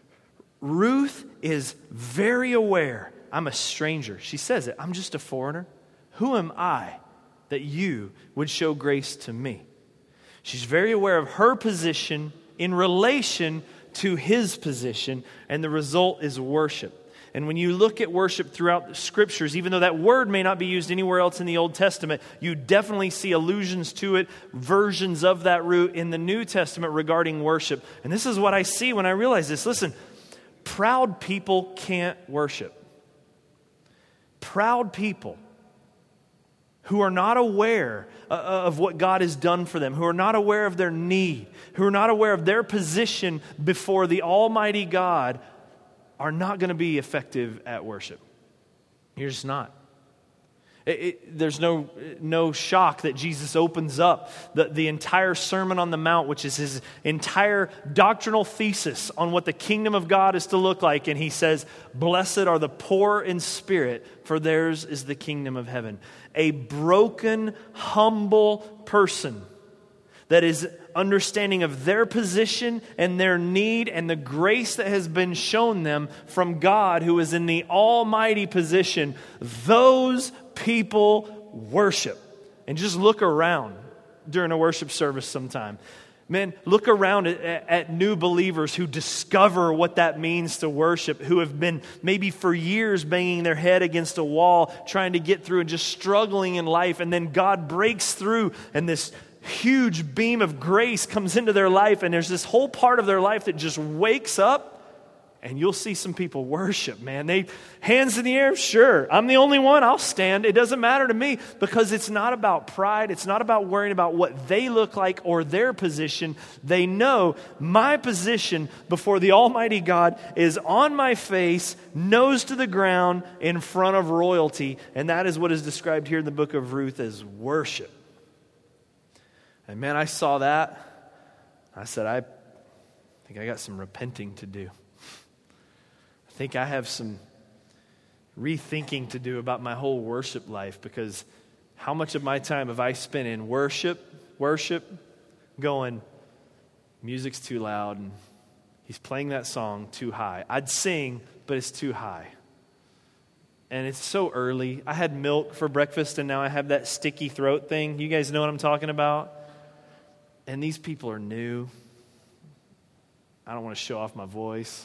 Ruth is very aware. I'm a stranger. She says it. I'm just a foreigner. Who am I that you would show grace to me? She's very aware of her position in relation to his position, and the result is worship. And when you look at worship throughout the Scriptures, even though that word may not be used anywhere else in the Old Testament, you definitely see allusions to it, versions of that root in the New Testament regarding worship. And this is what I see when I realize this. Listen, proud people can't worship. Proud people who are not aware of what God has done for them, who are not aware of their need, who are not aware of their position before the Almighty God, are not going to be effective at worship. You're just not. It, it, there's no, no shock that Jesus opens up the, the entire Sermon on the Mount, which is his entire doctrinal thesis on what the kingdom of God is to look like. And he says, blessed are the poor in spirit, for theirs is the kingdom of heaven. A broken, humble person that is understanding of their position and their need and the grace that has been shown them from God, who is in the almighty position, those people worship. And just look around during a worship service sometime. Man, look around at, at new believers who discover what that means to worship, who have been maybe for years banging their head against a wall, trying to get through and just struggling in life. And then God breaks through and this huge beam of grace comes into their life. And there's this whole part of their life that just wakes up. And you'll see some people worship, man. They hands in the air, sure. I'm the only one, I'll stand. It doesn't matter to me, because it's not about pride. It's not about worrying about what they look like or their position. They know my position before the Almighty God is on my face, nose to the ground, in front of royalty. And that is what is described here in the book of Ruth as worship. And man, I saw that. I said, I think I got some repenting to do. I think I have some rethinking to do about my whole worship life, because how much of my time have I spent in worship, worship, going, music's too loud and he's playing that song too high. I'd sing, but it's too high. And it's so early. I had milk for breakfast and now I have that sticky throat thing. You guys know what I'm talking about? And these people are new. I don't want to show off my voice.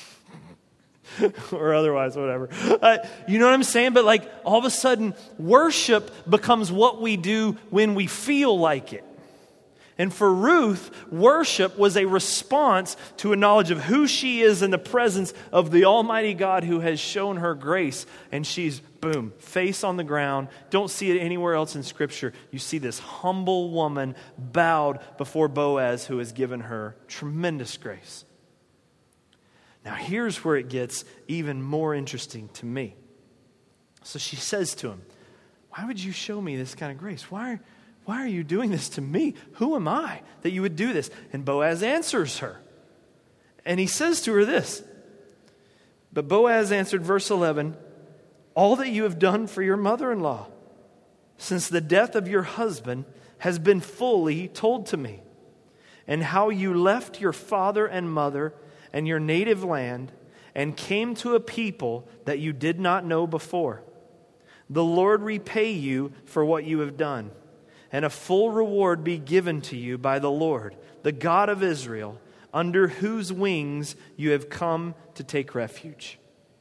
Or otherwise, whatever. Uh, you know what I'm saying? But like all of a sudden, worship becomes what we do when we feel like it. And for Ruth, worship was a response to a knowledge of who she is in the presence of the Almighty God who has shown her grace. And she's, boom, face on the ground. Don't see it anywhere else in Scripture. You see this humble woman bowed before Boaz, who has given her tremendous grace. Now here's where it gets even more interesting to me. So she says to him, why would you show me this kind of grace? Why, why are you doing this to me? Who am I that you would do this? And Boaz answers her. And he says to her this. But Boaz answered, verse eleven, all that you have done for your mother-in-law since the death of your husband has been fully told to me, and how you left your father and mother and your native land, and came to a people that you did not know before. The Lord repay you for what you have done, and a full reward be given to you by the Lord, the God of Israel, under whose wings you have come to take refuge.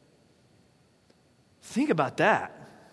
Think about that.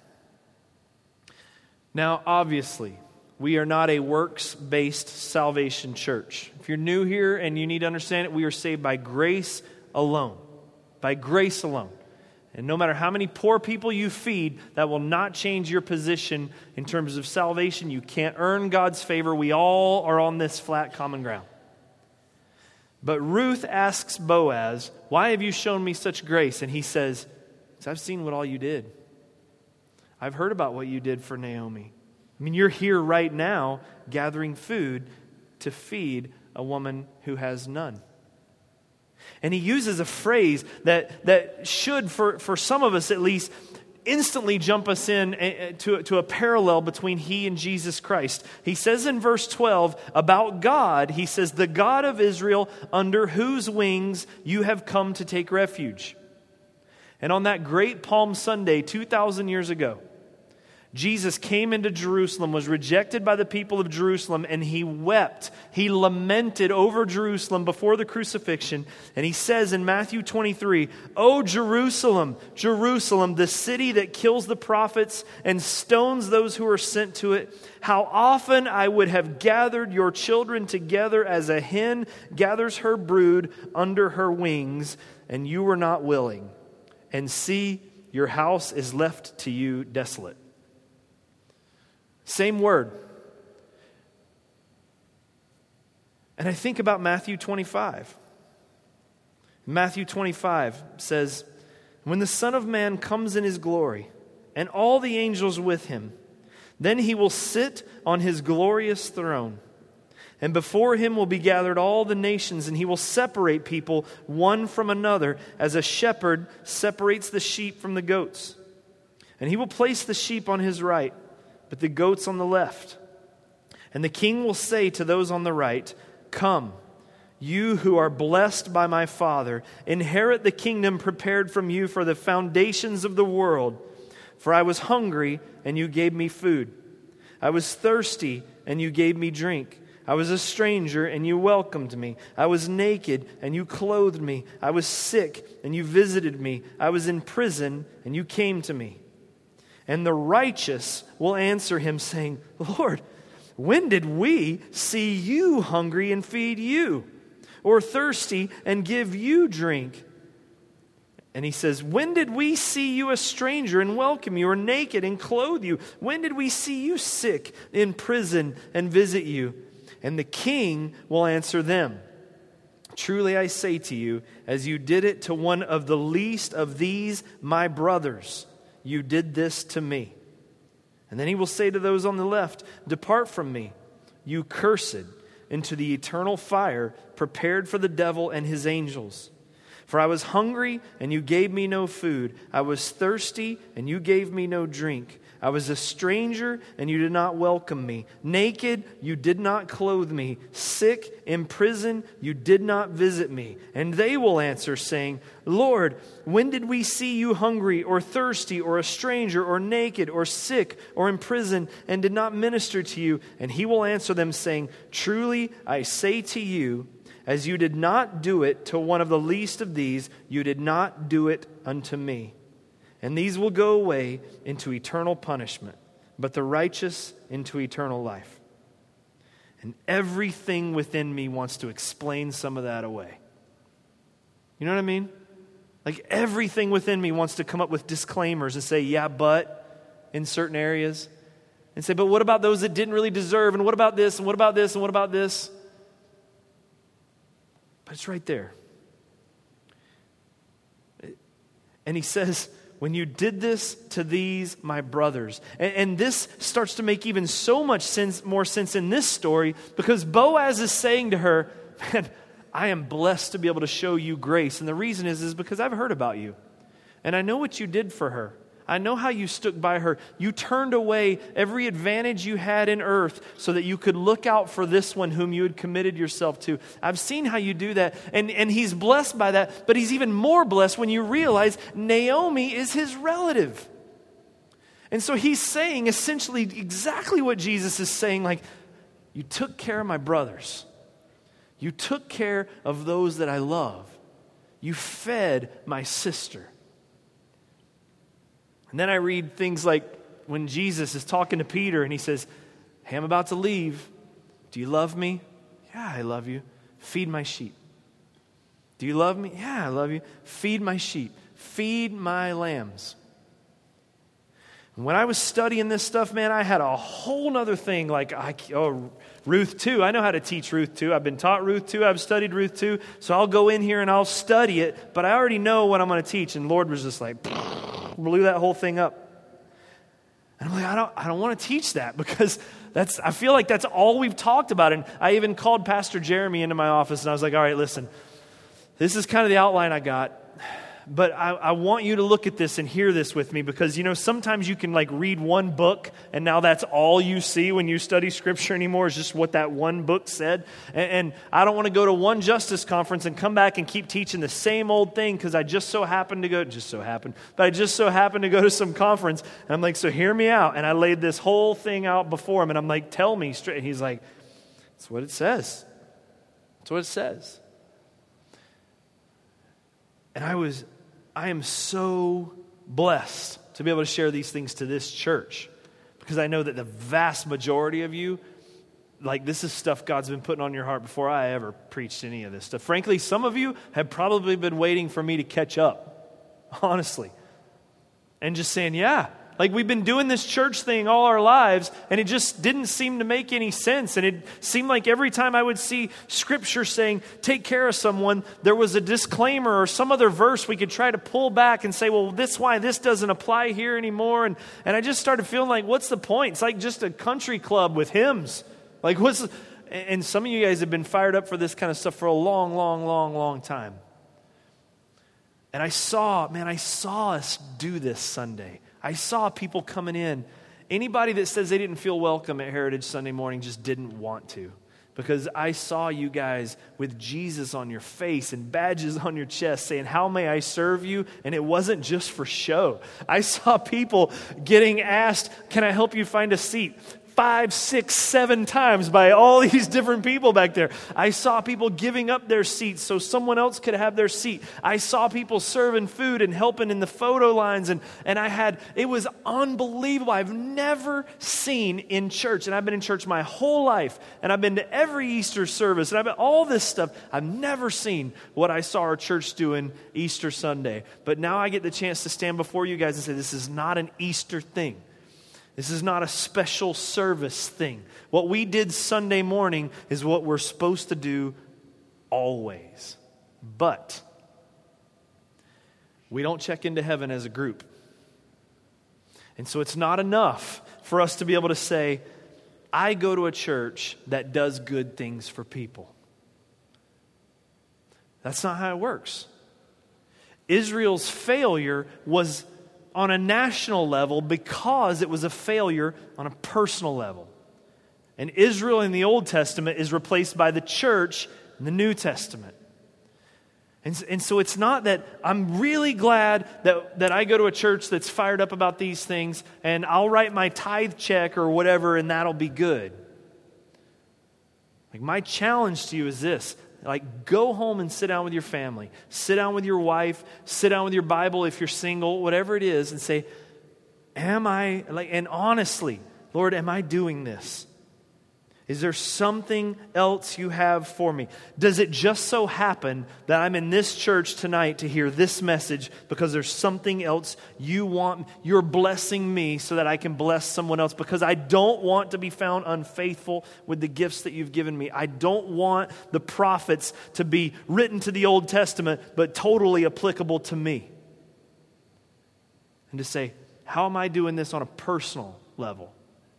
Now, obviously, we are not a works-based salvation church. If you're new here and you need to understand it, we are saved by grace alone. By grace alone. And no matter how many poor people you feed, that will not change your position in terms of salvation. You can't earn God's favor. We all are on this flat common ground. But Ruth asks Boaz, why have you shown me such grace? And he says, because I've seen what all you did. I've heard about what you did for Naomi. I mean, you're here right now gathering food to feed a woman who has none. And he uses a phrase that, that should, for, for some of us at least, instantly jump us in to, to a parallel between he and Jesus Christ. He says in verse twelve about God, he says, the God of Israel, under whose wings you have come to take refuge. And on that great Palm Sunday two thousand years ago, Jesus came into Jerusalem, was rejected by the people of Jerusalem, and he wept. He lamented over Jerusalem before the crucifixion. And he says in Matthew twenty-three, "O Jerusalem, Jerusalem, the city that kills the prophets and stones those who are sent to it, how often I would have gathered your children together as a hen gathers her brood under her wings, and you were not willing. And see, your house is left to you desolate." Same word. And I think about Matthew twenty-five. Matthew twenty-five says, "When the Son of Man comes in his glory, and all the angels with him, then he will sit on his glorious throne. And before him will be gathered all the nations, and he will separate people one from another, as a shepherd separates the sheep from the goats. And he will place the sheep on his right, but the goats on the left. And the king will say to those on the right, 'Come, you who are blessed by my Father, inherit the kingdom prepared from you for the foundations of the world. For I was hungry, and you gave me food. I was thirsty, and you gave me drink. I was a stranger, and you welcomed me. I was naked, and you clothed me. I was sick, and you visited me. I was in prison, and you came to me.' And the righteous will answer him, saying, 'Lord, when did we see you hungry and feed you, or thirsty and give you drink?' And he says, 'When did we see you a stranger and welcome you, or naked and clothe you? When did we see you sick, in prison, and visit you?' And the king will answer them, 'Truly I say to you, as you did it to one of the least of these my brothers, you did this to me.' And then he will say to those on the left, 'Depart from me, you cursed, into the eternal fire prepared for the devil and his angels. For I was hungry, and you gave me no food. I was thirsty, and you gave me no drink. I was a stranger, and you did not welcome me. Naked, you did not clothe me. Sick, in prison, you did not visit me.' And they will answer, saying, 'Lord, when did we see you hungry, or thirsty, or a stranger, or naked, or sick, or in prison, and did not minister to you?' And he will answer them, saying, 'Truly I say to you, as you did not do it to one of the least of these, you did not do it unto me.' And these will go away into eternal punishment, but the righteous into eternal life." And everything within me wants to explain some of that away. You know what I mean? Like everything within me wants to come up with disclaimers and say, "Yeah, but," in certain areas. And say, "But what about those that didn't really deserve? And what about this? And what about this? And what about this?" But it's right there. And he says, "When you did this to these, my brothers." And, and this starts to make even so much sense, more sense in this story, because Boaz is saying to her, "Man, I am blessed to be able to show you grace." And the reason is, is because I've heard about you. And I know what you did for her. I know how you stuck by her. You turned away every advantage you had in earth so that you could look out for this one whom you had committed yourself to. I've seen how you do that. And, and he's blessed by that. But he's even more blessed when you realize Naomi is his relative. And so he's saying essentially exactly what Jesus is saying. Like, you took care of my brothers. You took care of those that I love. You fed my sister. And then I read things like when Jesus is talking to Peter and he says, "Hey, I'm about to leave. Do you love me?" "Yeah, I love you." "Feed my sheep." "Do you love me?" "Yeah, I love you." "Feed my sheep. Feed my lambs." And when I was studying this stuff, man, I had a whole nother thing like, I, oh, Ruth two. I know how to teach Ruth two. I've been taught Ruth two. I've studied Ruth two. So I'll go in here and I'll study it, but I already know what I'm going to teach. And the Lord was just like, blew that whole thing up. And I'm like, I don't, I don't want to teach that because that's, I feel like that's all we've talked about. And I even called Pastor Jeremy into my office and I was like, all right, listen, this is kind of the outline I got. But I, I want you to look at this and hear this with me because, you know, sometimes you can like read one book and now that's all you see when you study Scripture anymore is just what that one book said. And, and I don't want to go to one justice conference and come back and keep teaching the same old thing because I just so happened to go, just so happened, but I just so happened to go to some conference. And I'm like, so hear me out. And I laid this whole thing out before him and I'm like, tell me straight. And he's like, that's what it says. That's what it says. And I was, I am so blessed to be able to share these things to this church because I know that the vast majority of you, like this is stuff God's been putting on your heart before I ever preached any of this stuff. Frankly, some of you have probably been waiting for me to catch up, honestly, and just saying, yeah, like we've been doing this church thing all our lives and it just didn't seem to make any sense. And it seemed like every time I would see Scripture saying, take care of someone, there was a disclaimer or some other verse we could try to pull back and say, well, this why this doesn't apply here anymore. And, and I just started feeling like, what's the point? It's like just a country club with hymns. Like what's, and some of you guys have been fired up for this kind of stuff for a long, long, long, long time. And I saw, man, I saw us do this Sunday. I saw people coming in Anybody that says they didn't feel welcome at Heritage Sunday morning just didn't want to. Because I saw you guys with Jesus on your face and badges on your chest saying, how may I serve you? And it wasn't just for show. I saw people getting asked, can I help you find a seat? Five, six, seven times by all these different people back there. I saw people giving up their seats so someone else could have their seat. I saw people serving food and helping in the photo lines. And, and I had, it was unbelievable. I've never seen in church, and I've been in church my whole life, and I've been to every Easter service, and I've been all this stuff. I've never seen what I saw our church doing Easter Sunday. But now I get the chance to stand before you guys and say, this is not an Easter thing. This is not a special service thing. What we did Sunday morning is what we're supposed to do always. But we don't check into heaven as a group. And so it's not enough for us to be able to say, I go to a church that does good things for people. That's not how it works. Israel's failure was on a national level because it was a failure on a personal level. And Israel in the Old Testament is replaced by the church in the New Testament. And, and so it's not that I'm really glad that, that I go to a church that's fired up about these things and I'll write my tithe check or whatever and that'll be good. Like, my challenge to you is this. Like, go home and sit down with your family. Sit down with your wife. Sit down with your Bible if you're single, whatever it is, and say, am I, like, and honestly, Lord, am I doing this? Is there something else you have for me? Does it just so happen that I'm in this church tonight to hear this message because there's something else you want? You're blessing me so that I can bless someone else because I don't want to be found unfaithful with the gifts that you've given me. I don't want the prophets to be written to the Old Testament but totally applicable to me. And to say, how am I doing this on a personal level?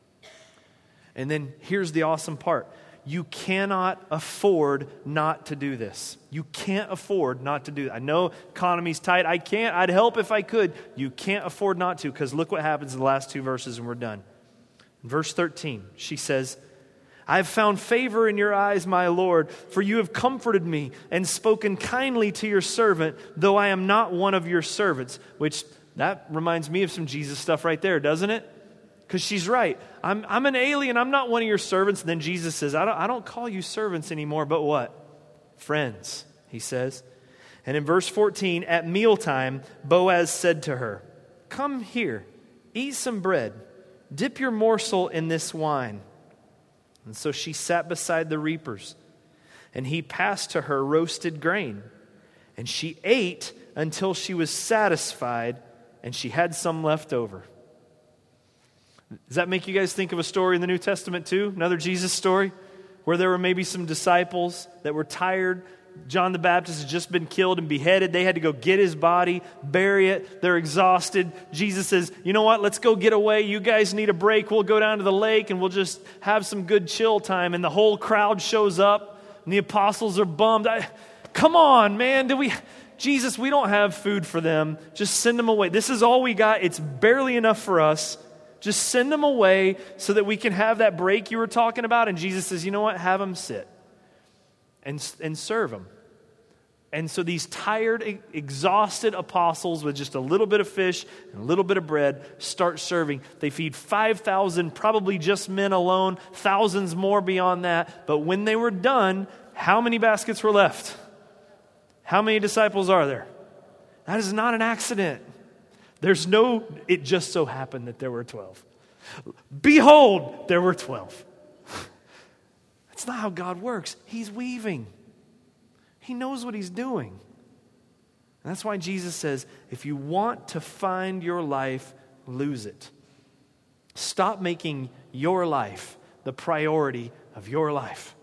And then here's the awesome part. You cannot afford not to do this. You can't afford not to do it. I know economy's tight. I can't. I'd help if I could. You can't afford not to, because look what happens in the last two verses and we're done. In verse thirteen, she says, I have found favor in your eyes, my Lord, for you have comforted me and spoken kindly to your servant, though I am not one of your servants. Which, that reminds me of some Jesus stuff right there, doesn't it? Because she's right. I'm, I'm an alien. I'm not one of your servants. And then Jesus says, I don't, I don't call you servants anymore, but what? Friends, he says. And in verse fourteen, at mealtime, Boaz said to her, come here, eat some bread. Dip your morsel in this wine. And so she sat beside the reapers. And he passed to her roasted grain. And she ate until she was satisfied, and she had some left over. Does that make you guys think of a story in the New Testament too? Another Jesus story? Where there were maybe some disciples that were tired. John the Baptist had just been killed and beheaded. They had to go get his body, bury it. They're exhausted. Jesus says, you know what? Let's go get away. You guys need a break. We'll go down to the lake and we'll just have some good chill time. And the whole crowd shows up and the apostles are bummed. I, come on, man. Do we... Jesus, we don't have food for them. Just send them away. This is all we got. It's barely enough for us. Just send them away so that we can have that break you were talking about. And Jesus says, you know what? Have them sit and, and serve them. And so these tired, exhausted apostles with just a little bit of fish and a little bit of bread start serving. They feed five thousand, probably just men alone, thousands more beyond that. But when they were done, how many baskets were left? How many disciples are there? That is not an accident. There's no, it just so happened that there were twelve. Behold, there were twelve. That's not how God works. He's weaving. He knows what he's doing. And that's why Jesus says, if you want to find your life, lose it. Stop making your life the priority of your life.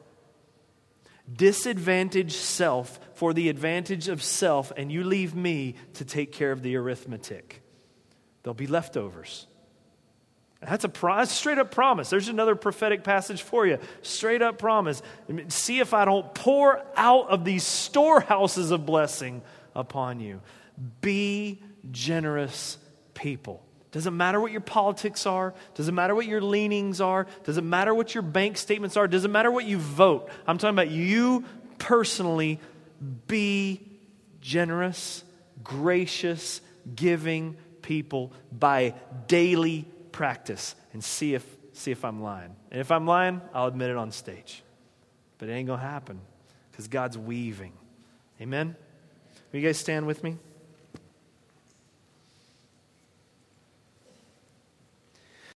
Disadvantage self for the advantage of self, and you leave me to take care of the arithmetic. There'll be leftovers. That's a pro- straight up promise. There's another prophetic passage for you. Straight up promise. See if I don't pour out of these storehouses of blessing upon you. Be generous people. Doesn't matter what your politics are. Doesn't matter what your leanings are. Doesn't matter what your bank statements are. Doesn't matter what you vote. I'm talking about you personally. Be generous, gracious, giving people by daily practice, and see if see if I'm lying. And if I'm lying, I'll admit it on stage. But it ain't going to happen because God's weaving. Amen? Will you guys stand with me?